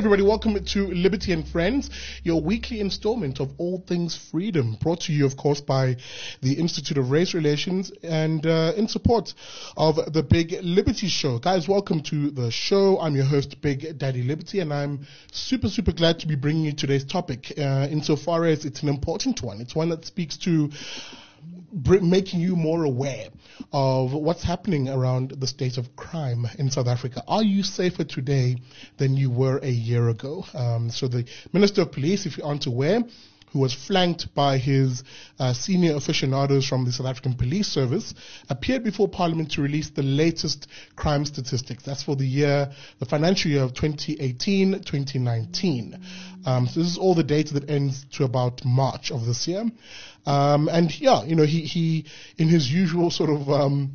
everybody, welcome to Liberty and Friends, your weekly installment of all things freedom, brought to you, of course, by the Institute of Race Relations and in support of the Big Liberty Show. Guys, welcome to the show. I'm your host, Big Daddy Liberty, and I'm super glad to be bringing you today's topic, insofar as it's an important one. It's one that speaks to making you more aware of what's happening around the state of crime in South Africa. Are you safer today than you were a year ago? So the Minister of Police, if you aren't aware, who was flanked by his senior aficionados from the South African Police Service, appeared before Parliament to release the latest crime statistics. That's for the financial year of 2018-2019. So this is all the data that ends to about March of this year. He in his usual sort of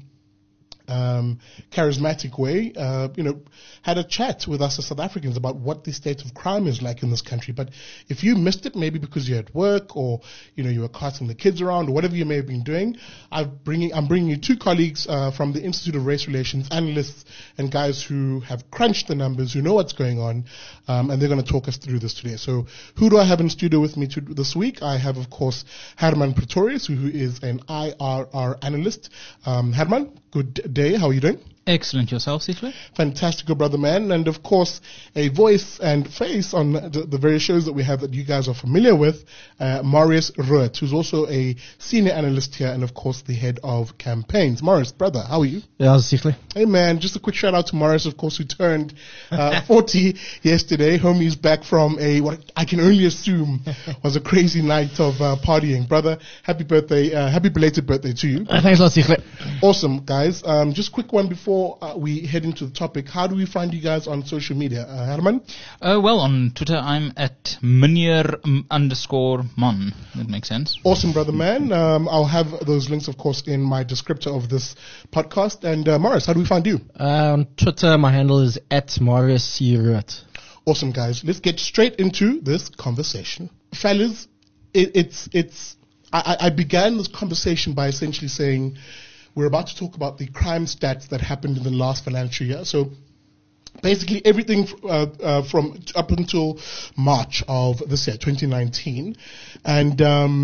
charismatic way, had a chat with us as South Africans about what the state of crime is like in this country. But if you missed it, maybe because you're at work or, you were carting the kids around or whatever you may have been doing, I'm bringing you two colleagues from the Institute of Race Relations, analysts and guys who have crunched the numbers, who know what's going on, and they're going to talk us through this today. So who do I have in studio with me this week? I have, of course, Herman Pretorius, who is an IRR analyst. Herman, good day. How are you doing? Excellent. Yourself, Sihle? Fantastic, good brother man. And of course, a voice and face on the various shows that we have that you guys are familiar with, Marius Ruert, who's also a senior analyst here and of course the head of campaigns. Marius, brother, how are you? Yeah, Sihle. Hey man, just a quick shout out to Marius, of course, who turned 40 yesterday. Homie's back from what I can only assume was a crazy night of partying. Brother, happy birthday, happy belated birthday to you. Thanks a lot, Sihle. Awesome, guys. Just a quick one before we head into the topic. How do we find you guys on social media? Herman? Well, on Twitter, I'm at Munir_Mon. That makes sense. Awesome, brother man. I'll have those links, of course, in my descriptor of this podcast. And Marius, how do we find you? On Twitter, my handle is at Marius C. Ruert. Awesome, guys. Let's get straight into this conversation. Fellas, I began this conversation by essentially saying, we're about to talk about the crime stats that happened in the last financial year. So basically everything from up until March of this year, 2019. And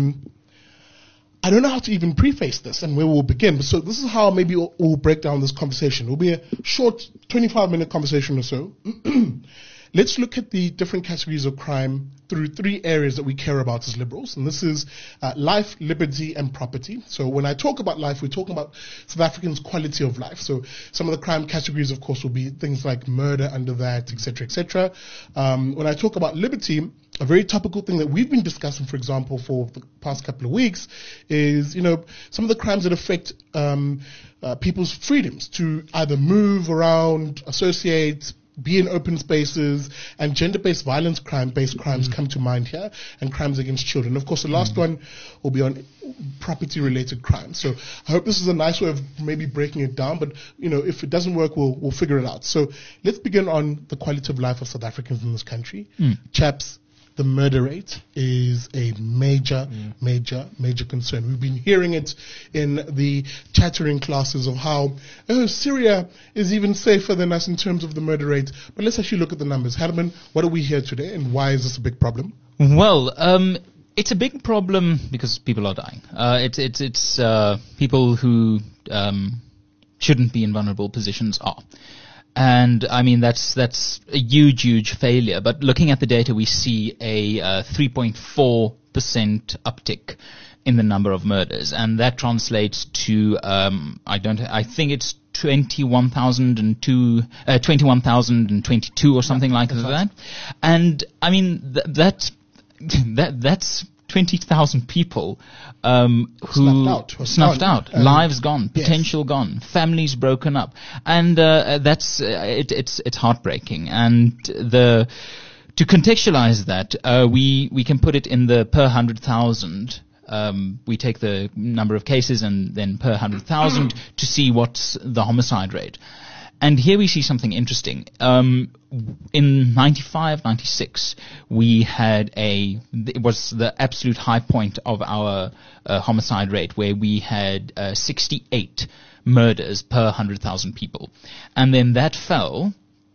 I don't know how to even preface this and where we'll begin. So this is how maybe we'll break down this conversation. It'll be a short 25-minute conversation or so. Let's look at the different categories of crime through three areas that we care about as liberals. And this is life, liberty, and property. So when I talk about life, we're talking about South Africans' quality of life. So some of the crime categories, of course, will be things like murder under that, et cetera, et cetera. When I talk about liberty, a very topical thing that we've been discussing, for example, for the past couple of weeks is, some of the crimes that affect people's freedoms to either move around, associate, be in open spaces, and gender-based violence crime-based crimes come to mind here, and crimes against children. Of course, the last one will be on property-related crimes. So I hope this is a nice way of maybe breaking it down, but, if it doesn't work, we'll figure it out. So let's begin on the quality of life of South Africans in this country. Chaps, the murder rate is a major concern. We've been hearing it in the chattering classes of how, Syria is even safer than us in terms of the murder rate. But let's actually look at the numbers. Herman, what are we here today and why is this a big problem? Well, it's a big problem because people are dying. It's people who shouldn't be in vulnerable positions are. And I mean, that's a huge failure. But looking at the data, we see a 3.4% uptick in the number of murders. And that translates to, I think it's 21,022 or something like that. And I mean, that's 20,000 people who snuffed out, lives gone, potential gone, families broken up, and it's heartbreaking. And to contextualize that, we can put it in the per 100,000. We take the number of cases and then per 100,000 to see what's the homicide rate. And here we see something interesting. In 95, 96, we had it was the absolute high point of our homicide rate, where we had 68 murders per 100,000 people. And then that fell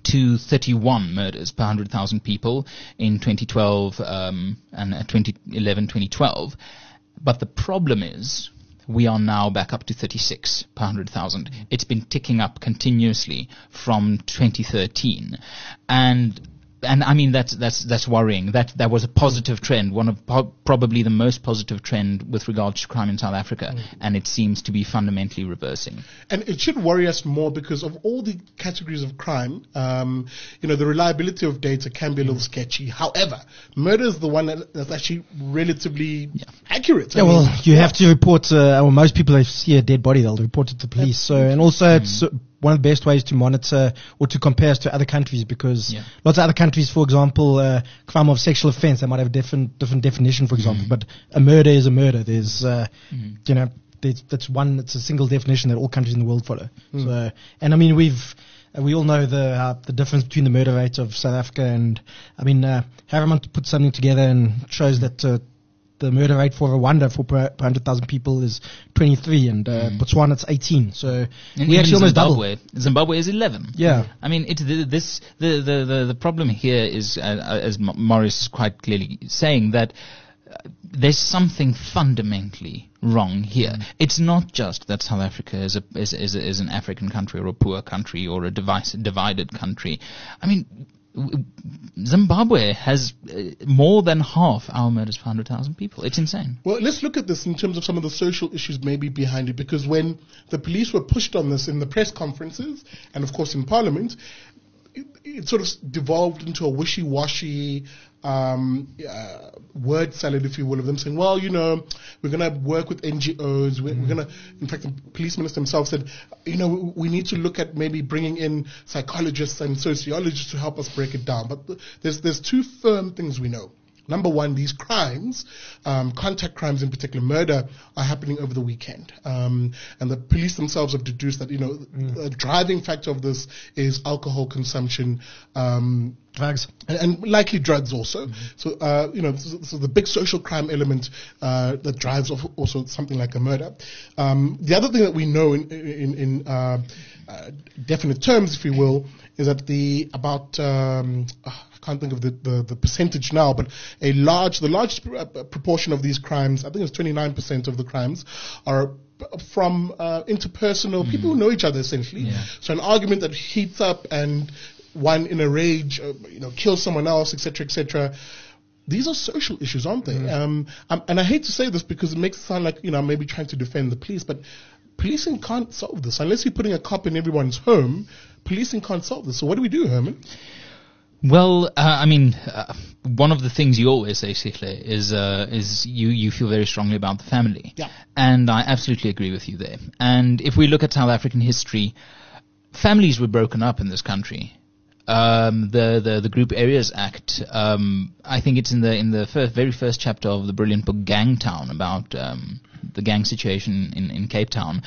to 31 murders per 100,000 people in 2012 and 2011, 2012. But the problem is we are now back up to 36 per 100,000. It's been ticking up continuously from 2013. And I mean that's worrying. That was a positive trend, one of probably the most positive trend with regards to crime in South Africa, and it seems to be fundamentally reversing. And it should worry us more because of all the categories of crime. The reliability of data can be a little sketchy. However, murder is the one that's actually relatively accurate. You have to report. Most people, if see a dead body, they'll report it to the police. So, and also it's one of the best ways to monitor or to compare us to other countries, because lots of other countries, for example, crime of sexual offense, they might have a different definition, for example, but a murder is a murder. There's, it's a single definition that all countries in the world follow. So, and I mean, we all know the difference between the murder rate of South Africa and, Harriman put something together and shows that, the murder rate for Rwanda per 100,000 people is 23, and Botswana it's 18. So and we actually almost double. Zimbabwe is 11. Yeah, I mean the problem here is, as Morris is quite clearly saying, that there's something fundamentally wrong here. It's not just that South Africa is an African country or a poor country or a divided country. I mean, Zimbabwe has more than half our murders per 100,000 people. It's insane. Well, let's look at this in terms of some of the social issues maybe behind it, because when the police were pushed on this in the press conferences and, of course, in Parliament, it sort of devolved into a wishy-washy word salad, if you will, of them saying, well, we're going to work with NGOs. We're going to, in fact, the police minister himself said, we need to look at maybe bringing in psychologists and sociologists to help us break it down. But there's two firm things we know. Number one, these crimes, contact crimes in particular, murder, are happening over the weekend. And the police themselves have deduced that, the driving factor of this is alcohol consumption, drugs, and likely drugs also. So, so the big social crime element that drives also something like a murder. The other thing that we know in definite terms, if you will, is that I can't think of the percentage now, but the largest proportion of these crimes, I think it's 29% of the crimes, are from interpersonal people who know each other essentially. Yeah. So an argument that heats up and one in a rage, kills someone else, etc., etc. These are social issues, aren't they? And I hate to say this because it makes it sound like I'm maybe trying to defend the police, but policing can't solve this unless you're putting a cop in everyone's home. Policing can't solve this. So what do we do, Herman? Well, one of the things you always say, Sihle, is you feel very strongly about the family. Yeah. And I absolutely agree with you there. And if we look at South African history, families were broken up in this country. The Group Areas Act, I think it's in the very first chapter of the brilliant book Gangtown, about the gang situation in Cape Town.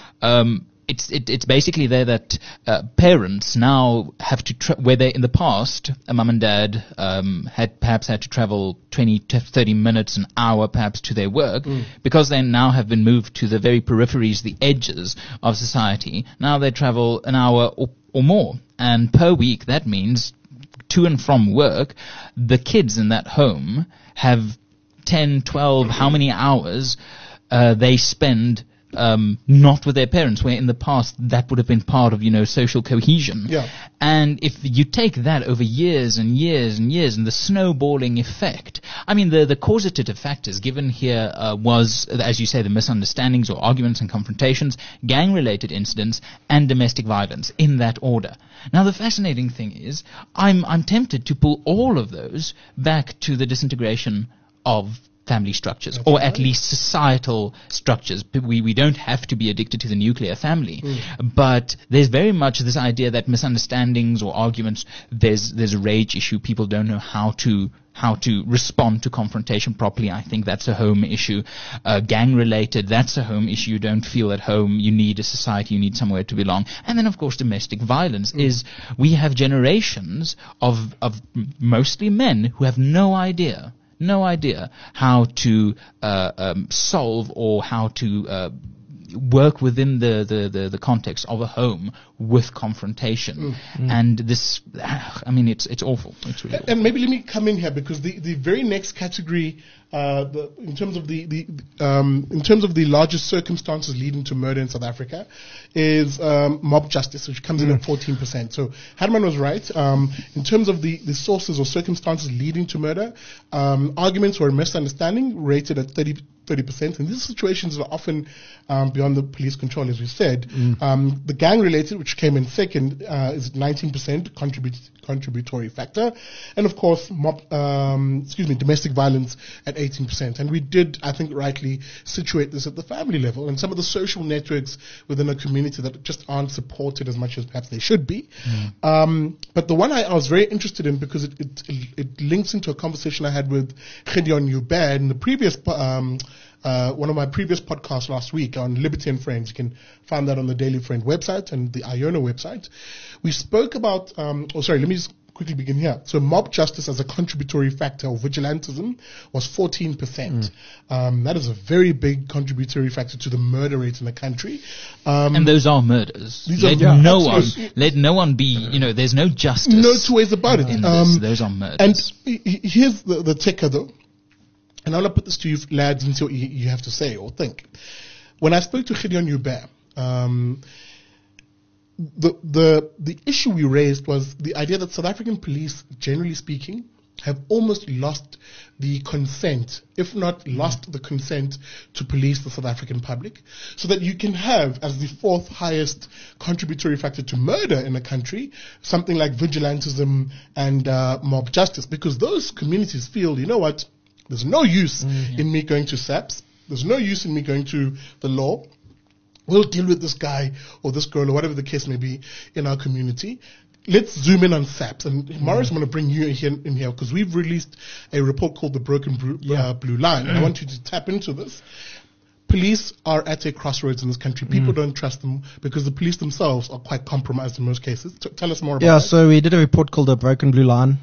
It's basically there that parents now have to where they in the past a mum and dad had to travel 20 to 30 minutes, an hour perhaps to their work, because they now have been moved to the very peripheries, the edges of society. Now they travel an hour or more, and per week that means to and from work the kids in that home have 10, 12, how many hours they spend not with their parents, where in the past that would have been part of, social cohesion. Yeah. And if you take that over years and years and years, and the snowballing effect, the causative factors given here was, as you say, the misunderstandings or arguments and confrontations, gang-related incidents, and domestic violence, in that order. Now, the fascinating thing is, I'm tempted to pull all of those back to the disintegration of family structures, or at least societal structures. We don't have to be addicted to the nuclear family, but there's very much this idea that misunderstandings or arguments, there's a rage issue. People don't know how to respond to confrontation properly. I think that's a home issue. Gang related, that's a home issue. You don't feel at home. You need a society. You need somewhere to belong. And then, of course, domestic violence is, we have generations of mostly men who have no idea how to solve or how to work within the context of a home with confrontation. And this, I mean, it's awful. It's really awful. And maybe let me come in here, because the very next category, in terms of the largest circumstances leading to murder in South Africa, is mob justice, which comes in at 14%. So Herman was right. In terms of the sources or circumstances leading to murder, arguments or misunderstanding rated at 30%, and these situations are often beyond the police control, as we said. The gang-related, which came in second, is 19% contributory factor, and of course, domestic violence at 18%. And we did, I think, rightly situate this at the family level and some of the social networks within a community that just aren't supported as much as perhaps they should be. But the one I was very interested in, because it links into a conversation I had with Gideon Joubert in the previous one of my previous podcasts last week on Liberty and Friends. You can find that on the Daily Friend website and the Iona website. We spoke about, let me just quickly begin here. So mob justice as a contributory factor, or vigilantism, was 14%. That is a very big contributory factor to the murder rate in the country. And those are murders. Let no one be, there's no justice. No two ways about it. Those are murders. And here's the ticker, though. And I'll put this to you, lads, and see what you have to say or think. When I spoke to Gideon Joubert, the issue we raised was the idea that South African police, generally speaking, have almost lost the consent, if not lost the consent, to police the South African public, so that you can have, as the fourth highest contributory factor to murder in a country, something like vigilantism and mob justice, because those communities feel, you know what, there's no use in me going to SAPS. There's no use in me going to the law. We'll deal with this guy or this girl or whatever the case may be in our community. Let's zoom in on SAPS. And Morris, I'm going to bring you in here because we've released a report called the Broken Blue Line. And I want you to tap into this. Police are at a crossroads in this country. People don't trust them because the police themselves are quite compromised in most cases. Tell us more about that. Yeah, so we did a report called the Broken Blue Line.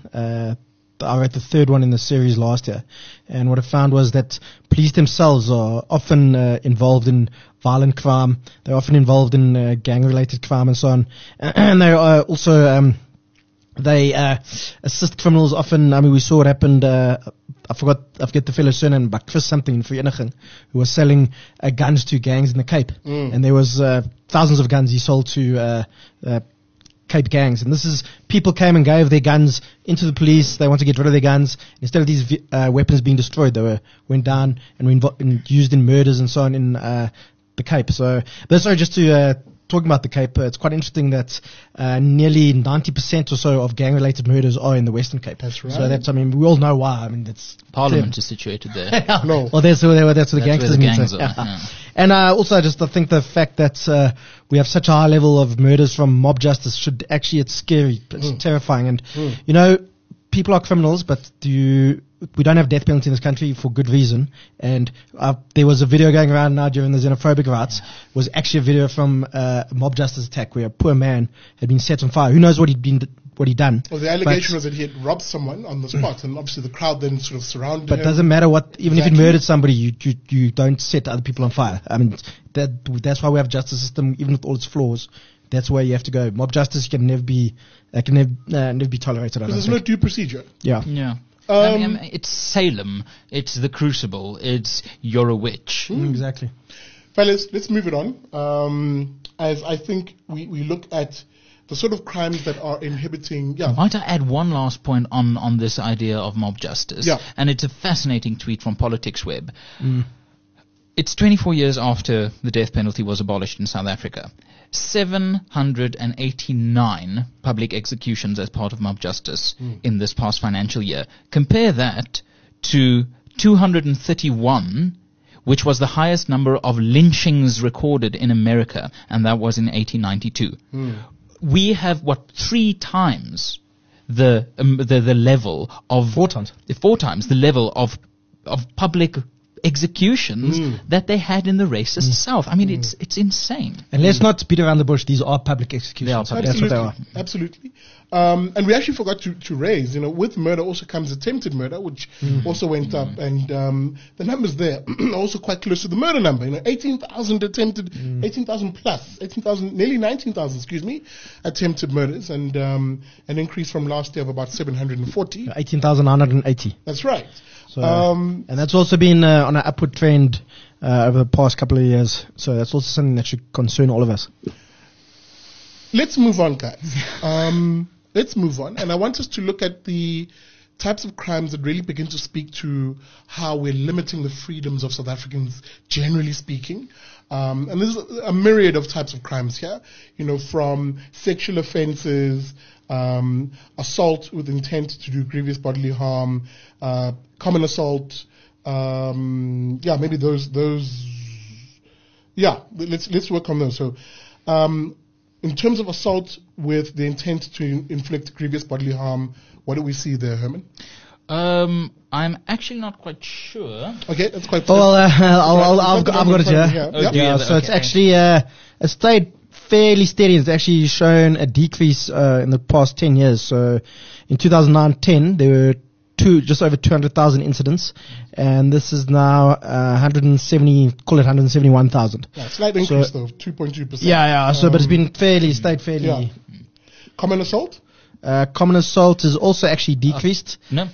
I wrote the third one in the series last year. And what I found was that police themselves are often involved in violent crime. They're often involved in gang-related crime and so on. And they are also, they assist criminals often. I mean, we saw what happened, I forget the fellow's surname, but Chris something in Vereeniging, who was selling guns to gangs in the Cape. And there was thousands of guns he sold to Cape gangs, and this is people came and gave their guns into the police. They want to get rid of their guns. Instead of these weapons being destroyed, they went down and were used in murders and so on in the Cape. So, but sorry, just to talking about the Cape, it's quite interesting that nearly 90% or so of gang-related murders are in the Western Cape. That's right. So we all know why. I mean, that's Parliament is situated there. No. Well, that's where the gangsters meet. Yeah. And also, I think the fact that we have such a high level of murders from mob justice it's scary, it's terrifying. And people are criminals, but we don't have death penalty in this country for good reason. And there was a video going around now during the xenophobic riots, was actually a video from a mob justice attack where a poor man had been set on fire. Who knows what he'd done? Well, the allegation was that he had robbed someone on the spot, and obviously the crowd then sort of surrounded him. But it doesn't matter even if he murdered somebody, you don't set other people on fire. I mean, that's why we have a justice system, even with all its flaws. That's where you have to go. Mob justice can never be tolerated. Because there's no due procedure. Yeah. Yeah. It's Salem. It's the Crucible. It's You're a Witch. Exactly. Fellas, let's move it on. As I think we look at the sort of crimes that are inhibiting. Yeah. Might I add one last point on this idea of mob justice? Yeah. And it's a fascinating tweet from Politics Web. It's 24 years after the death penalty was abolished in South Africa. 789 public executions as part of mob justice in this past financial year. Compare that to 231, which was the highest number of lynchings recorded in America, and that was in 1892. We have 3 times the level of 4 times the level of public executions that they had in the racist South. I mean, it's insane. And let's not beat around the bush. These are public executions. That's what they are. Absolutely. And we actually forgot to raise, with murder also comes attempted murder, which also went up. And the numbers there are also quite close to the murder number. 18,000 attempted, 18,000 plus, 18,000, nearly 19,000, attempted murders, and an increase from last year of about 740. 18,980. That's right. So, and that's also been on an upward trend over the past couple of years. So that's also something that should concern all of us. Let's move on, guys. Let's move on. And I want us to look at the types of crimes that really begin to speak to how we're limiting the freedoms of South Africans, generally speaking. And there's a myriad of types of crimes here, from sexual offenses, assault with intent to do grievous bodily harm, common assault, maybe those, let's work on those. So, in terms of assault with the intent to inflict grievous bodily harm, what do we see there, Herman? I'm actually not quite sure. Okay, that's quite. Well, I've got it here. So it's actually it stayed fairly steady. It's actually shown a decrease in the past 10 years. So in 2009-10, there were just over 200,000 incidents, and this is now 171,000. Yeah, slight increase though, 2.2%. Yeah. So, but it's been stayed fairly. Yeah. Common assault? Common assault is also actually decreased. No,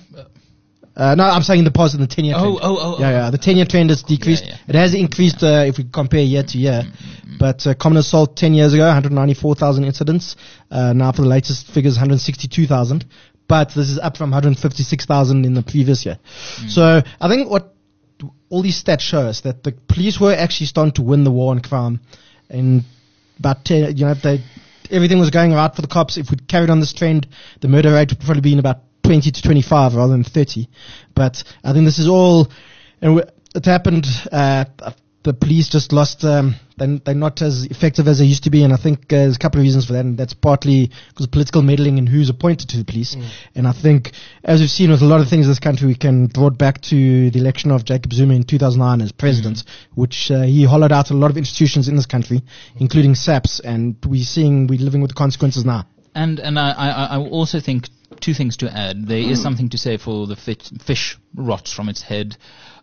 I'm saying in the past in the 10-year trend. Yeah. The 10-year trend has decreased. Yeah. It has increased if we compare year to year. But common assault 10 years ago, 194,000 incidents. Now for the latest figures, 162,000. But this is up from 156,000 in the previous year. So I think what all these stats show us that the police were actually starting to win the war on crime. And about 10, everything was going right for the cops. If we'd carried on this trend, the murder rate would probably been about 20 to 25 rather than 30. But I think this is all, and it happened, the police just lost, they're not as effective as they used to be, and I think there's a couple of reasons for that, and that's partly because of political meddling and who's appointed to the police. And I think, as we've seen with a lot of things in this country, we can draw it back to the election of Jacob Zuma in 2009 as president, which he hollowed out a lot of institutions in this country, including SAPS, and we're living with the consequences now. And I also think two things to add. There is something to say for the fish rots from its head.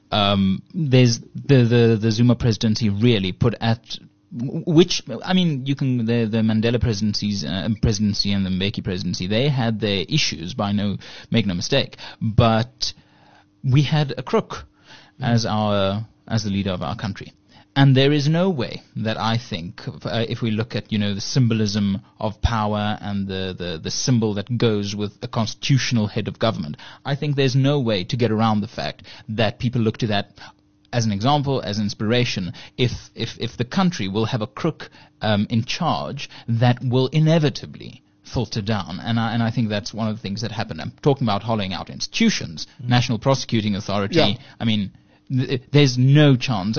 There's the Zuma presidency really put at which, I mean, the Mandela presidency and the Mbeki presidency, they had their issues, make no mistake, but we had a crook as the leader of our country. And there is no way that I think, if we look at, the symbolism of power and the symbol that goes with a constitutional head of government, I think there's no way to get around the fact that people look to that as an example, as inspiration. If the country will have a crook in charge, that will inevitably filter down, and I think that's one of the things that happened. I'm talking about hollowing out institutions, National Prosecuting Authority. Yeah. I mean, there's no chance.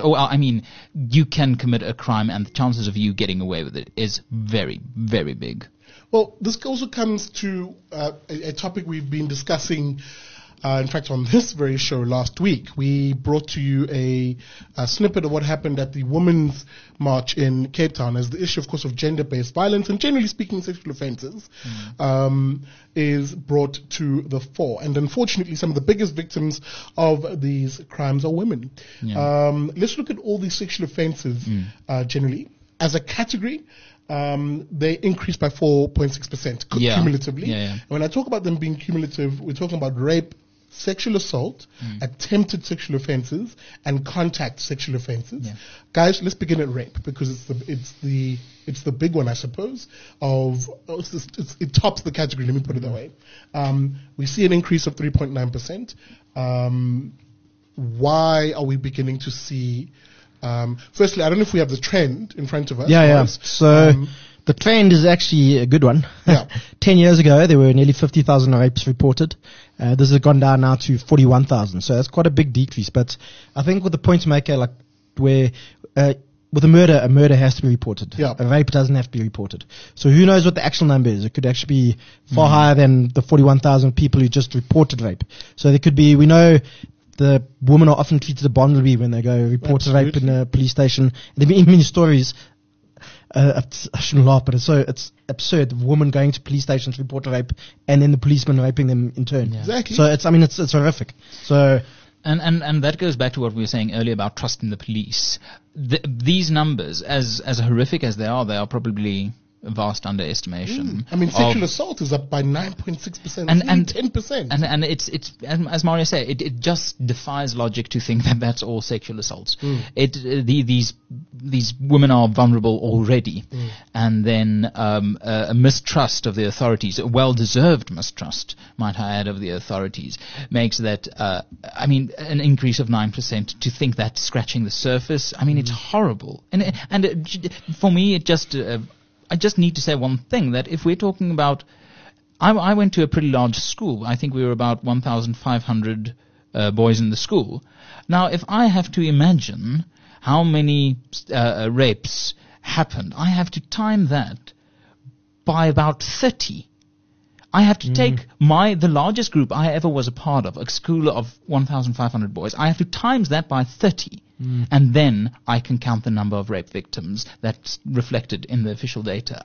You can commit a crime and the chances of you getting away with it is very, very big. Well, this also comes to a topic we've been discussing, in fact, on this very show last week. We brought to you a snippet of what happened at the Women's March in Cape Town, as the issue, of course, of gender-based violence and, generally speaking, sexual offences is brought to the fore. And unfortunately, some of the biggest victims of these crimes are women. Yeah. Let's look at all these sexual offences generally. As a category, they increased by 4.6% cumulatively. Yeah. And when I talk about them being cumulative, we're talking about rape, sexual assault, attempted sexual offences, and contact sexual offences. Yeah. Guys, let's begin at rape, because it's the big one, I suppose. It tops the category. Let me put it that way. We see an increase of 3.9%. Why are we beginning to see? Firstly, I don't know if we have the trend in front of us. Yeah. So the trend is actually a good one. Yeah. 10 years ago, there were nearly 50,000 rapes reported. This has gone down now to 41,000. So that's quite a big decrease. But I think with the point to make, with a murder has to be reported. Yeah. A rape doesn't have to be reported. So who knows what the actual number is? It could actually be far higher than the 41,000 people who just reported rape. So there could be, we know the women are often treated abominably when they go report a rape in a police station. There have been many stories. I shouldn't laugh, but it's absurd. A woman going to police stations to report a rape, and then the policeman raping them in turn. Yeah. Exactly. So it's horrific. So. And that goes back to what we were saying earlier about trust in the police. These numbers, as horrific as they are probably a vast underestimation. I mean, sexual assault is up by 9.6%, and 10%. And it's as Mario said, it just defies logic to think that that's all sexual assaults. These women are vulnerable already, and then a mistrust of the authorities, a well-deserved mistrust, might I add, of the authorities, makes that an increase of 9%. To think that's scratching the surface, I mean, it's horrible. And for me, it just. I just need to say one thing, that if we're talking about, I went to a pretty large school. I think we were about 1,500 boys in the school. Now, if I have to imagine how many rapes happened, I have to time that by about 30. I have to take the largest group I ever was a part of, a school of 1,500 boys. I have to times that by 30. And then I can count the number of rape victims that's reflected in the official data.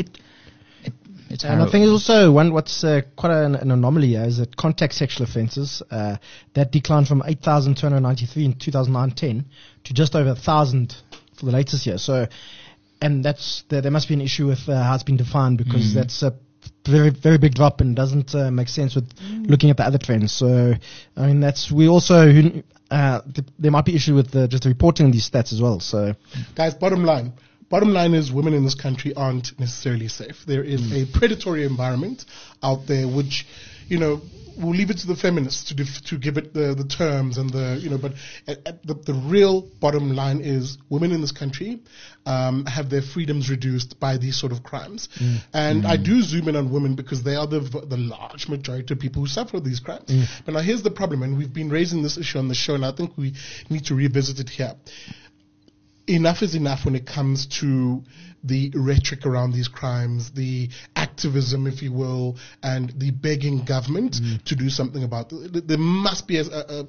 It's and I think it's also what's quite an anomaly is that contact sexual offences that declined from 8,293 in 2009-10 to just over 1,000 for the latest year. So, and there must be an issue with how it's been defined, because that's a very, very big drop and doesn't make sense with looking at the other trends. So, I mean, we also there might be issue with just the reporting of these stats as well. So, guys, bottom line is women in this country aren't necessarily safe. There is a predatory environment out there, which, we'll leave it to the feminists to give it the terms and but the real bottom line is women in this country have their freedoms reduced by these sort of crimes. And I do zoom in on women because they are the large majority of people who suffer these crimes. But now here's the problem, and we've been raising this issue on the show, and I think we need to revisit it here. Enough is enough when it comes to the rhetoric around these crimes, the activism, if you will, and the begging government to do something about it. There must be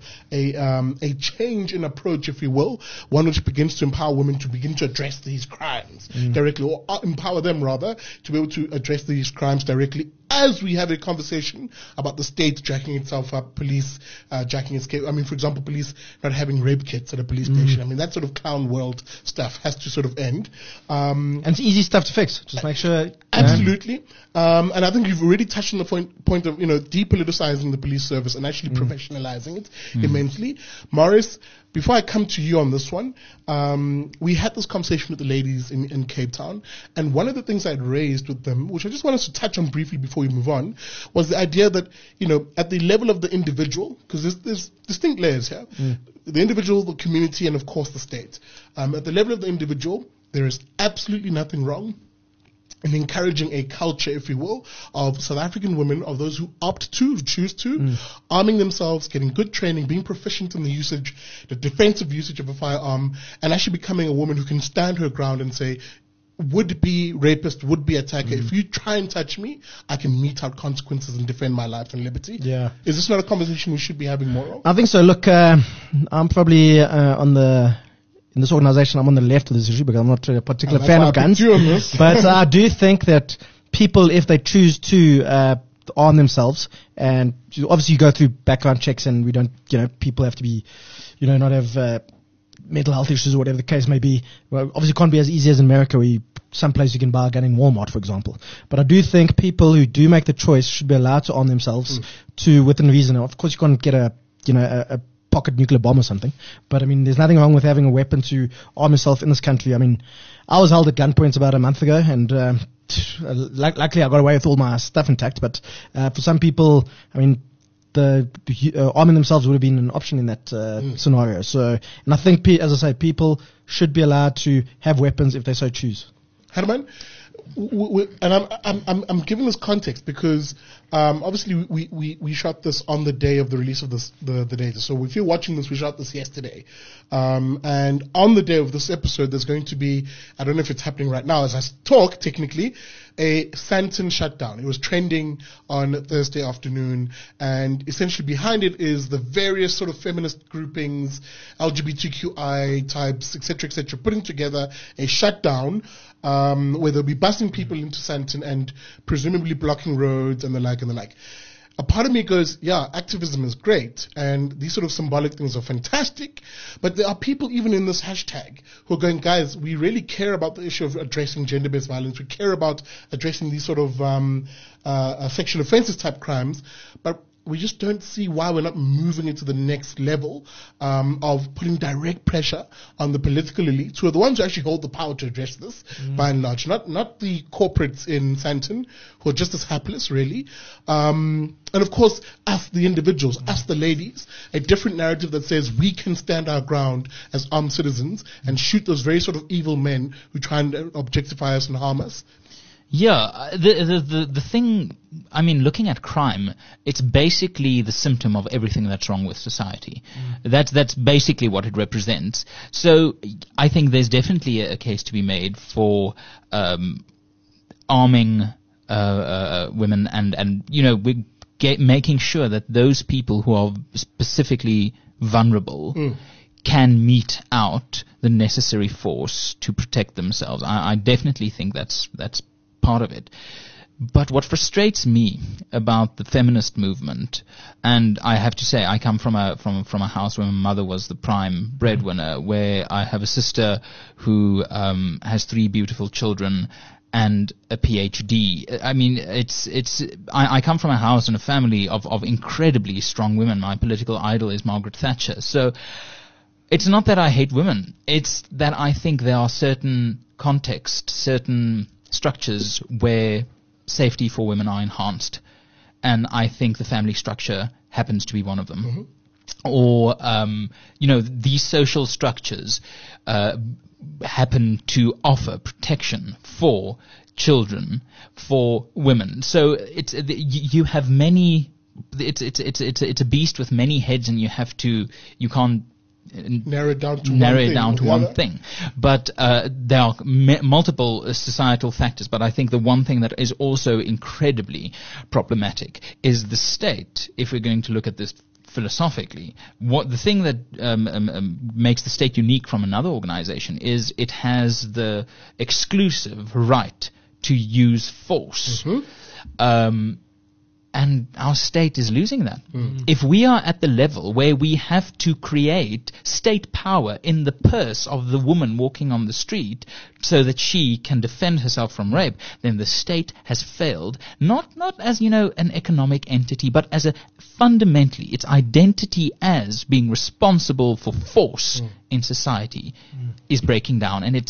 a change in approach, if you will, one which begins to empower women to begin to address these crimes directly, or empower them rather to be able to address these crimes directly, as we have a conversation about the state jacking itself up, police jacking its case. I mean, for example, police not having rape kits at a police station. I mean, that sort of clown world stuff has to sort of end. And it's easy stuff to fix. Just make sure. Absolutely. And I think you've already touched on the point of, depoliticizing the police service and actually professionalizing it immensely. Maurice, before I come to you on this one, we had this conversation with the ladies in Cape Town, and one of the things I'd raised with them, which I just want us to touch on briefly before we move on, was the idea that, at the level of the individual, because there's distinct layers here, the individual, the community, and of course the state. At the level of the individual, there is absolutely nothing wrong in encouraging a culture, if you will, of South African women, of those who choose to, arming themselves, getting good training, being proficient in the defensive usage of a firearm, and actually becoming a woman who can stand her ground and say, would-be rapist, would-be attacker, if you try and touch me, I can mete out consequences and defend my life and liberty. Yeah. Is this not a conversation we should be having more of? I think so. Look, I'm probably in this organization, I'm on the left of this issue because I'm not a particular fan of guns. But I do think that people, if they choose to arm themselves, and obviously you go through background checks, and we don't, people have to be, not have mental health issues or whatever the case may be. Well, obviously it can't be as easy as in America, where some place you can buy a gun in Walmart, for example. But I do think people who do make the choice should be allowed to arm themselves to within reason. Of course, you can't get a pocket nuclear bomb or something. But I mean, there's nothing wrong with having a weapon to arm yourself in this country. I mean, I was held at gunpoint about a month ago, and luckily I got away with all my stuff intact. But for some people, I mean, the arming themselves would have been an option in that scenario. So, and I think, as I say, people should be allowed to have weapons if they so choose. Herman, and I'm giving this context because obviously we shot this on the day of the release of the data. So if you're watching this, we shot this yesterday, and on the day of this episode, there's going to be, I don't know if it's happening right now as I talk technically, a Sandton shutdown. It was trending on Thursday afternoon, and essentially behind it is the various sort of feminist groupings, LGBTQI types, etc., putting together a shutdown where they'll be busing people into Sandton and presumably blocking roads and the like. A part of me goes, yeah, activism is great, and these sort of symbolic things are fantastic, but there are people even in this hashtag who are going, guys, we really care about the issue of addressing gender-based violence, we care about addressing these sort of sexual offences type crimes, but we just don't see why we're not moving it to the next level of putting direct pressure on the political elite, who are the ones who actually hold the power to address this, by and large. Not the corporates in Sandton, who are just as hapless, really. And of course, us, the individuals, us, the ladies, a different narrative that says we can stand our ground as armed citizens and shoot those very sort of evil men who try and objectify us and harm us. Yeah, the thing, I mean, looking at crime, it's basically the symptom of everything that's wrong with society. That's basically what it represents. So I think there's definitely a case to be made for arming women and making sure that those people who are specifically vulnerable can mete out the necessary force to protect themselves. I definitely think that's part of it. But what frustrates me about the feminist movement, and I have to say I come from a house where my mother was the prime breadwinner, where I have a sister who has 3 beautiful children and a PhD. I mean, I come from a house and a family of incredibly strong women. My political idol is Margaret Thatcher. So it's not that I hate women. It's that I think there are certain contexts, certain structures where safety for women are enhanced, and I think the family structure happens to be one of them. Or these social structures happen to offer protection for children, for women. So you have many. It's a beast with many heads, and you can't narrow it down to one thing. But there are multiple societal factors, but I think the one thing that is also incredibly problematic is the state. If we're going to look at this philosophically, the thing that makes the state unique from another organization is it has the exclusive right to use force. And our state is losing that. If we are at the level where we have to create state power in the purse of the woman walking on the street so that she can defend herself from rape, then the state has failed, not as, an economic entity, but as fundamentally its identity as being responsible for force in society is breaking down. And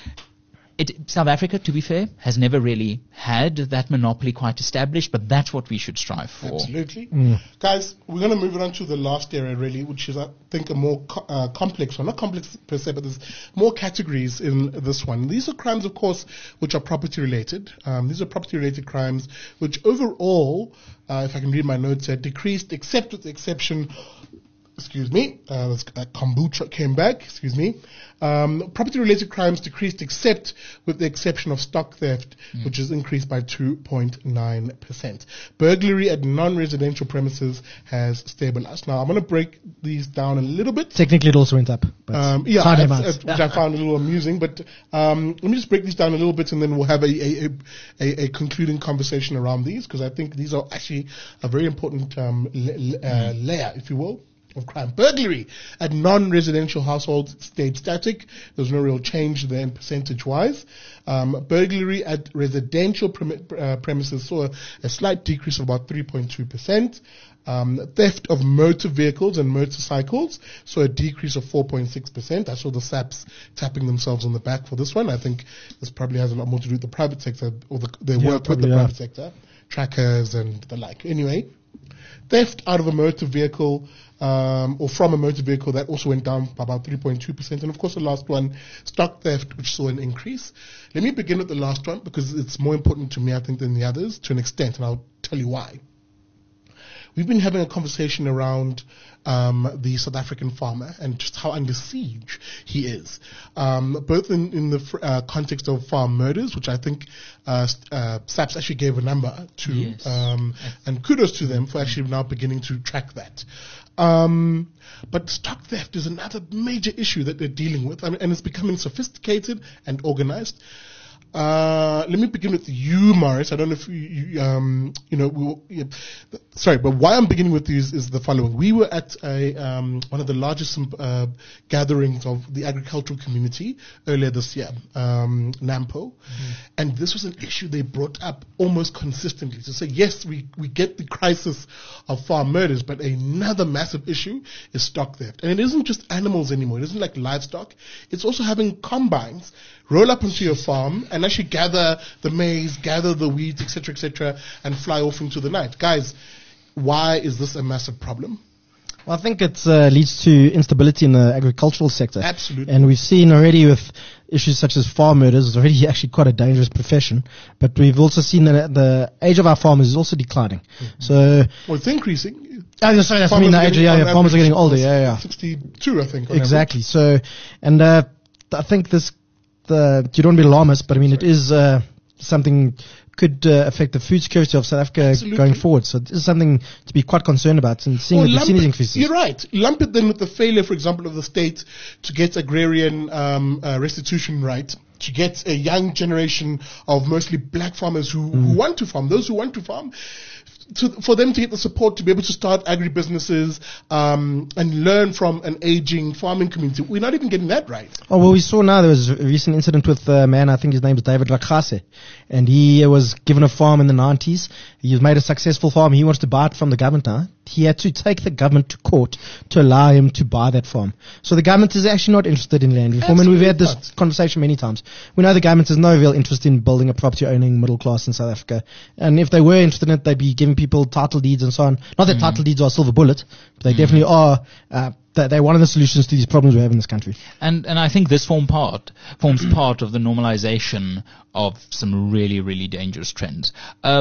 South Africa, to be fair, has never really had that monopoly quite established, but that's what we should strive for. Absolutely. Guys, we're going to move on to the last area, really, which is, I think, a more complex one. Not complex per se, but there's more categories in this one. These are crimes, of course, which are property-related. These are property-related crimes, which overall, if I can read my notes here, decreased, except with the exception... Excuse me, kombucha came back, excuse me. Property-related crimes decreased except with the exception of stock theft, which has increased by 2.9%. Burglary at non-residential premises has stabilized. Now, I'm going to break these down a little bit. Technically, it also went up. Which I found a little amusing. But let me just break these down a little bit, and then we'll have a concluding conversation around these, because I think these are actually a very important layer, if you will, of crime. Burglary at non-residential households stayed static. There's no real change there percentage-wise. Burglary at residential premises saw a slight decrease of about 3.2%. Theft of motor vehicles and motorcycles saw a decrease of 4.6%. I saw the SAPs tapping themselves on the back for this one. I think this probably has a lot more to do with the private sector, or their work with the private sector, trackers and the like. Anyway, theft out of a motor vehicle or from a motor vehicle, that also went down by about 3.2%. And of course, the last one, stock theft, which saw an increase. Let me begin with the last one because it's more important to me, I think, than the others to an extent, and I'll tell you why. We've been having a conversation around the South African farmer and just how under siege he is. Both in the context of farm murders, which I think SAPS actually gave a number to, Yes. and kudos to them for actually now beginning to track that. But stock theft is another major issue that they're dealing with, and it's becoming sophisticated and organized. Let me begin with you, Morris. I don't know if sorry, but why I'm beginning with you is the following. We were at one of the largest gatherings of the agricultural community earlier this year, NAMPO, and this was an issue they brought up almost consistently to say, yes, we get the crisis of farm murders, but another massive issue is stock theft. And it isn't just animals anymore. It isn't like livestock. It's also having combines roll up into your farm and actually gather the maize, gather the wheat, etc., and fly off into the night. Guys, why is this a massive problem? Well, I think it leads to instability in the agricultural sector. Absolutely. And we've seen already with issues such as farm murders, it's already actually quite a dangerous profession. But we've also seen that the age of our farmers is also declining. So, well, it's increasing. Oh, sorry, that's the age. Farmers are getting older. Yeah. 62, I think. Exactly. Average. So, and I think this. You don't be alarmist, but I mean, it is something could affect the food security of South Africa Absolutely. Going forward. So this is something to be quite concerned about and seeing these increases. You're right. Lump it then with the failure, for example, of the state to get agrarian restitution right, to get a young generation of mostly black farmers who want to farm, those who want to farm, for them to get the support to be able to start agribusinesses and learn from an aging farming community. We're not even getting that right. Oh, well, we saw now there was a recent incident with a man, I think his name is David Rakase, and he was given a farm in the 90s. He made a successful farm. He wants to buy it from the government now. He had to take the government to court to allow him to buy that farm. So the government is actually not interested in land reform, and we've had this conversation many times. We know the government has no real interest in building a property-owning middle class in South Africa. And if they were interested in it, they'd be giving people title deeds and so on. Not that title deeds are a silver bullet, but they definitely are. They're one of the solutions to these problems we have in this country. And I think this forms part of the normalization of some really, really dangerous trends.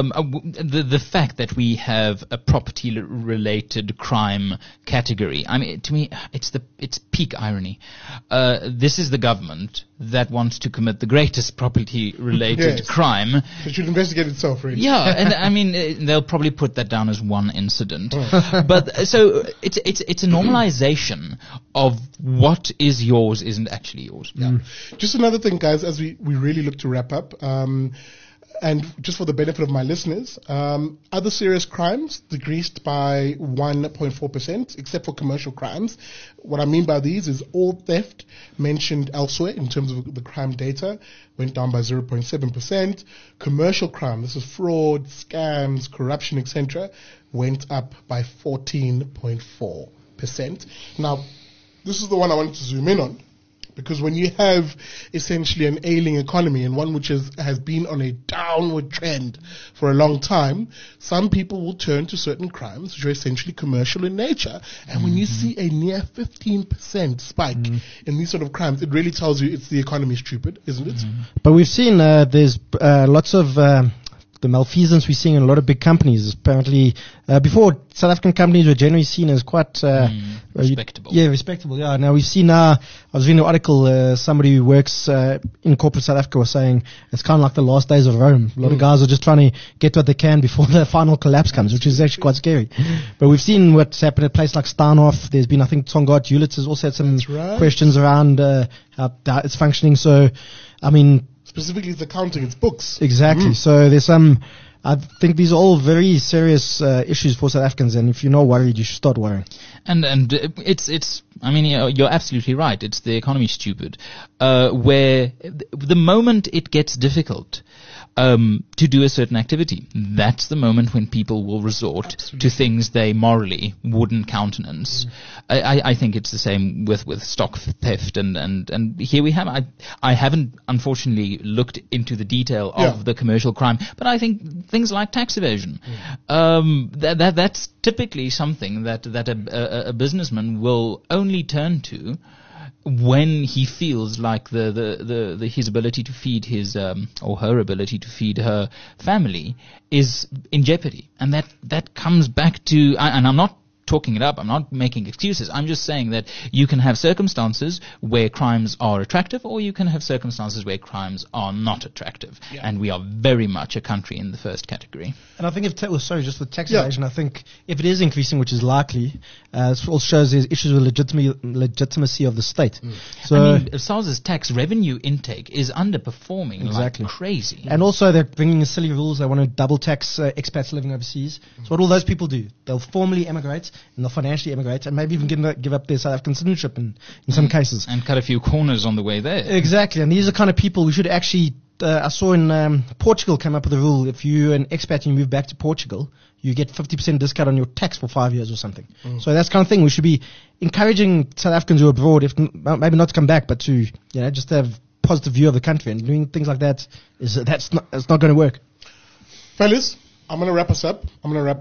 The fact that we have a property-related crime category, I mean, to me, it's peak irony. This is the government that wants to commit the greatest property-related crime. It should investigate itself, really. Yeah, and I mean, they'll probably put that down as one incident. But so it's a normalization of what is yours isn't actually yours. Yeah. Just another thing, guys, as we really look to wrap up, and just for the benefit of my listeners, other serious crimes decreased by 1.4%, except for commercial crimes. What I mean by these is all theft mentioned elsewhere in terms of the crime data went down by 0.7%. Commercial crime, this is fraud, scams, corruption, etc., went up by 14.4%. Now, this is the one I wanted to zoom in on, because when you have essentially an ailing economy and one which has been on a downward trend for a long time, some people will turn to certain crimes which are essentially commercial in nature. And when you see a near 15% spike in these sort of crimes, it really tells you it's the economy stupid, isn't it? But we've seen there's lots of the malfeasance we're seeing in a lot of big companies. Apparently, before, South African companies were generally seen as quite respectable. Respectable. Yeah. Now we've seen I was reading an article. Somebody who works in corporate South Africa was saying it's kind of like the last days of Rome. A lot of guys are just trying to get what they can before the final collapse comes, which is actually quite scary. But we've seen what's happened at a place like Steinhoff. There's been, I think, Tongaat Hewlett has also had some questions around how it's functioning. So, I mean, specifically it's accounting, it's books. Exactly. So there's I think these are all very serious issues for South Africans, and if you're not worried, you should start worrying. And it's I mean, you're absolutely right. It's the economy stupid, where the moment it gets difficult to do a certain activity, that's the moment when people will resort to things they morally wouldn't countenance. I think it's the same with stock theft, and here we have. I haven't unfortunately looked into the detail of the commercial crime, but I think things like tax evasion, that's typically something that a businessman will only turn to when he feels like his ability to feed his or her ability to feed her family is in jeopardy. And that comes back to, and I'm not talking it up. I'm not making excuses. I'm just saying that you can have circumstances where crimes are attractive, or you can have circumstances where crimes are not attractive. Yeah. And we are very much a country in the first category. And I think just with tax evasion, I think if it is increasing, which is likely, it also shows there's issues with legitimacy of the state. So I mean, SARS's tax revenue intake is underperforming like crazy. And also they're bringing in silly rules. They want to double tax expats living overseas. So what all those people do, they'll formally emigrate and they'll financially emigrate and maybe even give up their South African citizenship in some cases. And cut a few corners on the way there. Exactly. And these are the kind of people we should actually, I saw in Portugal came up with a rule, if you're an expat and you move back to Portugal, you get 50% discount on your tax for 5 years or something. So that's the kind of thing we should be encouraging South Africans who are abroad, if maybe not to come back, but to just have positive view of the country, and doing things like that it's not going to work. Fellas, I'm going to wrap us up.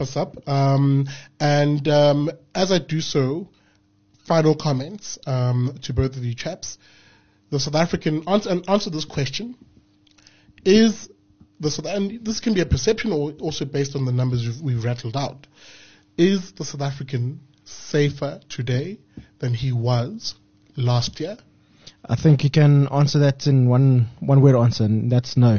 As I do so, final comments to both of you chaps. The South African answer this question is and this can be a perception or also based on the numbers we've rattled out. Is the South African safer today than he was last year? I think you can answer that in one word answer, and that's no.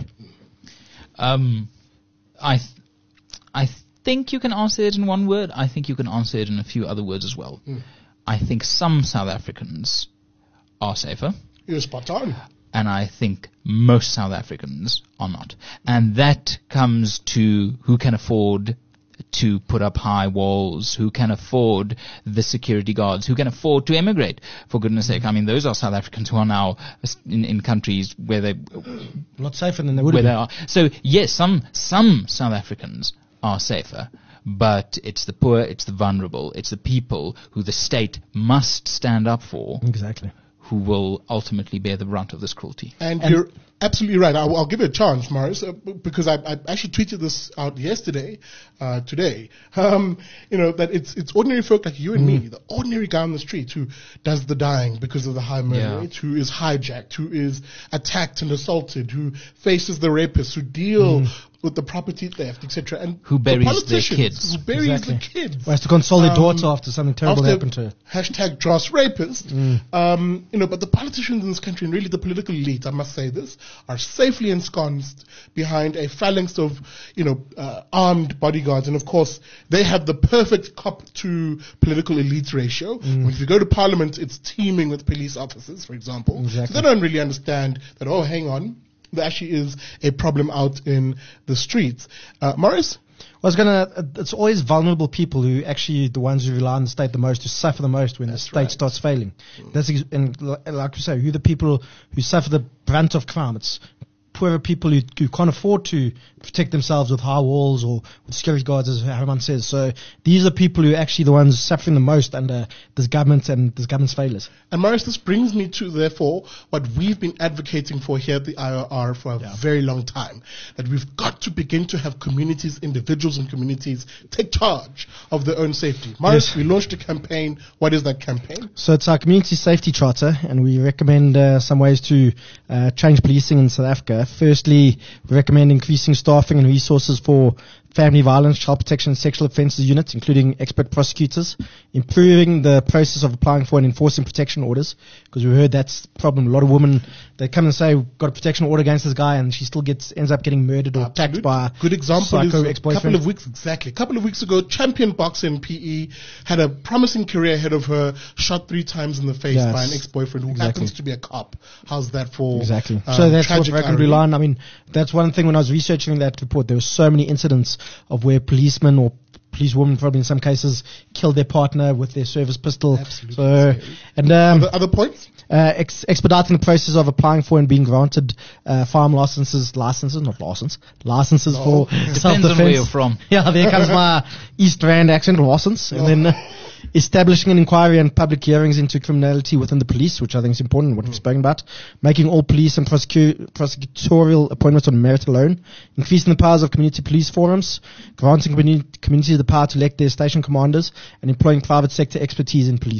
I think you can answer it in one word. I think you can answer it in a few other words as well. I think some South Africans are safer. You're spot on. And I think most South Africans are not. And that comes to who can afford to put up high walls, who can afford the security guards, who can afford to emigrate, for goodness sake. I mean, those are South Africans who are now in countries where they're a lot safer than they would have been. So, yes, some South Africans are safer, but it's the poor, it's the vulnerable, it's the people who the state must stand up for. Exactly. Who will ultimately bear the brunt of this cruelty. And you're absolutely right. I'll give it a chance, Morris, because I actually tweeted this out yesterday, today. That it's ordinary folk like you and me, the ordinary guy on the street who does the dying because of the high murder rate, who is hijacked, who is attacked and assaulted, who faces the rapists, who deal with the property theft, etc. And who buries their kids. Who buries the kids. Who has to console their daughter after something terrible happened to her. Hashtag Dross rapist. But the politicians in this country, and really the political elite, I must say this, are safely ensconced behind a phalanx of, armed bodyguards. And of course, they have the perfect cop to political elite ratio. If you go to parliament, it's teeming with police officers, for example. Exactly. So they don't really understand that, hang on, there actually is a problem out in the streets. Morris? It's always vulnerable people who actually the ones who rely on the state the most, who suffer the most when the state starts failing. And like you say, who are the people who suffer the brunt of crime? It's poorer people who can't afford to protect themselves with high walls or with security guards, as Herman says. So these are people who are actually the ones suffering the most under this government and this government's failures. And Morris, this brings me to, therefore, what we've been advocating for here at the IRR for a very long time, that we've got to begin to have communities, individuals and communities, take charge of their own safety. Morris, we launched a campaign. What is that campaign? So it's our Community Safety Charter, and we recommend some ways to change policing in South Africa. Firstly, we recommend increasing staffing and resources for family violence, child protection and sexual offences units, including expert prosecutors, improving the process of applying for and enforcing protection orders, because we heard that's the problem. A lot of women, they come and say, we've got a protection order against this guy, and she still ends up getting murdered or attacked by good example is a couple of weeks ago, champion boxer in PE had a promising career ahead of her, shot 3 times in the face by an ex-boyfriend who happens to be a cop. How's that for so that's what I can rely on. I mean, that's one thing when I was researching that report, there were so many incidents of where policemen or policewomen, probably in some cases, killed their partner with their service pistol. Absolutely. So, and other points? Expediting the process of applying for and being granted firearm licenses for self-defense. Depends on where you're from. Yeah, there comes my East Rand accent, license. And then establishing an inquiry and public hearings into criminality within the police, which I think is important, what we've spoken about. Making all police and prosecutorial appointments on merit alone. Increasing the powers of community police forums. Granting communities the power to elect their station commanders. And employing private sector expertise in policing.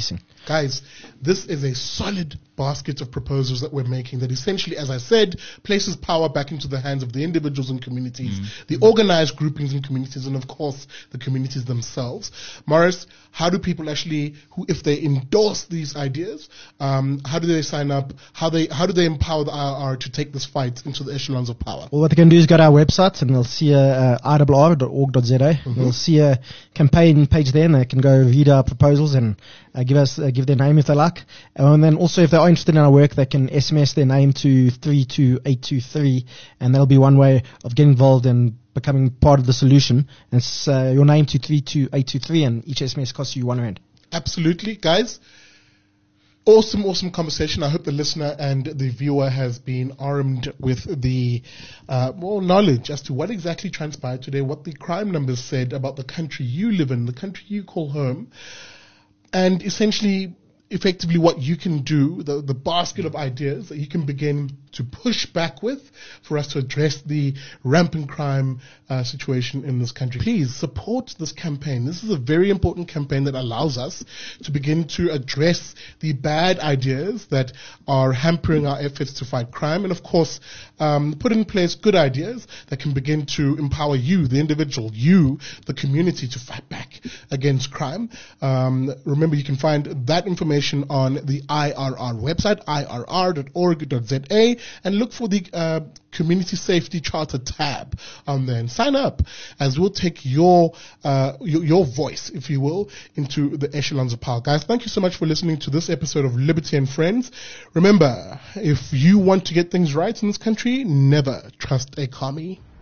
Guys, this is a solid basket of proposals that we're making that essentially, as I said, places power back into the hands of the individuals and communities, the organized groupings and communities, and of course, the communities themselves. Morris, how do people actually, if they endorse these ideas, how do they sign up? How do they empower the IRR to take this fight into the echelons of power? Well, what they can do is go to our website and they'll see irr.org.za. They'll see a campaign page there, and they can go read our proposals and give their name if they like. And then also, if they are interested in our work, they can SMS their name to 32823, and that'll be one way of getting involved and becoming part of the solution. And it's your name to 32823, and each SMS costs you R1. Absolutely, guys. Awesome conversation. I hope the listener and the viewer has been armed with the more knowledge as to what exactly transpired today, what the crime numbers said about the country you live in, the country you call home, and essentially, effectively what you can do, the basket of ideas that you can begin to push back with for us to address the rampant crime situation in this country. Please support this campaign. This is a very important campaign that allows us to begin to address the bad ideas that are hampering our efforts to fight crime, and of course, put in place good ideas that can begin to empower you, the individual, you, the community, to fight back against crime. Remember, you can find that information on the IRR website, irr.org.za, and look for the Community Safety Charter tab on there and sign up, as we'll take your voice, if you will, into the echelons of power. Guys, thank you so much for listening to this episode of Liberty and Friends. Remember, if you want to get things right in this country, never trust a commie.